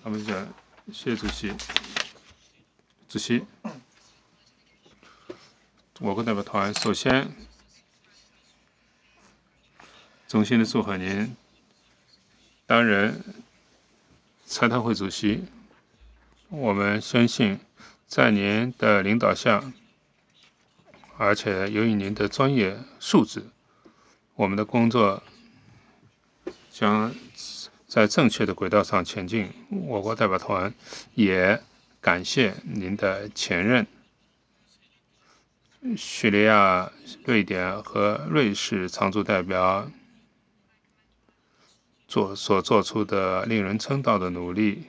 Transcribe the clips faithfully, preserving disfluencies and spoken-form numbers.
他们讲，谢主席，主席，我国代表团首先衷心的祝贺您担任财委会主席。我们相信，在您的领导下，而且由于您的专业素质，我们的工作将在正确的轨道上前进。我国代表团也感谢您的前任叙利亚、瑞典和瑞士常驻代表做所做出的令人称道的努力。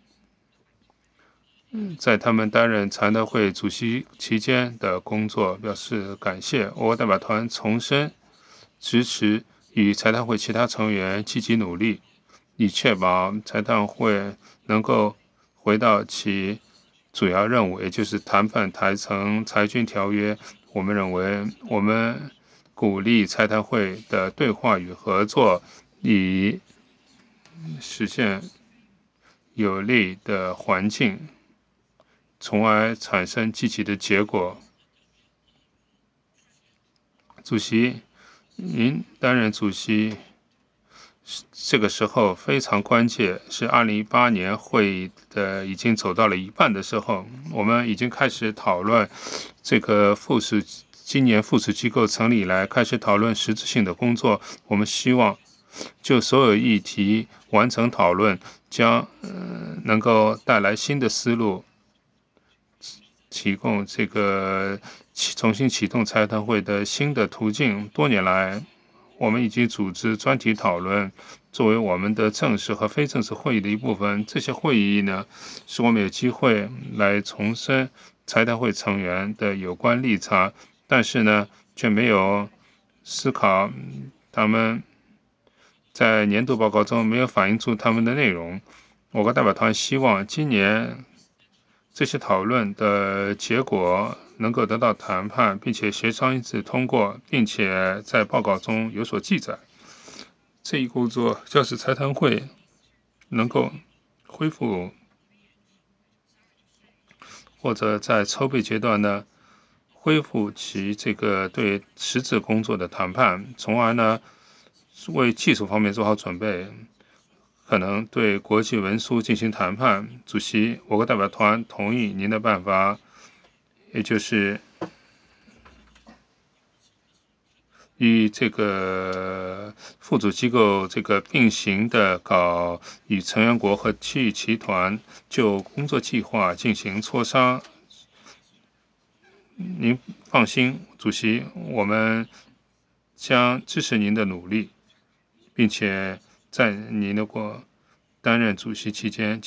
在他们担任财委会主席期间的工作表示感谢。我国代表团重申支持与财委会其他成员积极努力，以确保财委会能够回到其主要任务，也就是谈判谈成裁军条约。我们认为，我们鼓励财委会的对话与合作，以实现有利的环境，从而产生积极的结果。主席，您担任主席这个时候非常关键，是二零一八年会议的已经走到了一半的时候，我们已经开始讨论这个复试，今年复试机构成立以来开始讨论实质性的工作。我们希望就所有议题完成讨论，将、呃、能够带来新的思路，提供这个重新启动财委会的新的途径。多年来，我们已经组织专题讨论，作为我们的正式和非正式会议的一部分。这些会议呢，使我们有机会来重申财委会成员的有关立场，但是呢，却没有思考他们在年度报告中没有反映出他们的内容。我国代表团希望今年这些讨论的结果能够得到谈判，并且协商一致通过，并且在报告中有所记载。这一工作将使财委会能够恢复，或者在筹备阶段呢恢复其这个对实质工作的谈判，从而呢为技术方面做好准备，可能对国际文书进行谈判。主席，我国代表团同意您的办法，也就是与这个附属机构这个并行的搞与成员国和区域集团就工作计划进行磋商。您放心，主席，我们将支持您的努力，并且在您的过担任主席期间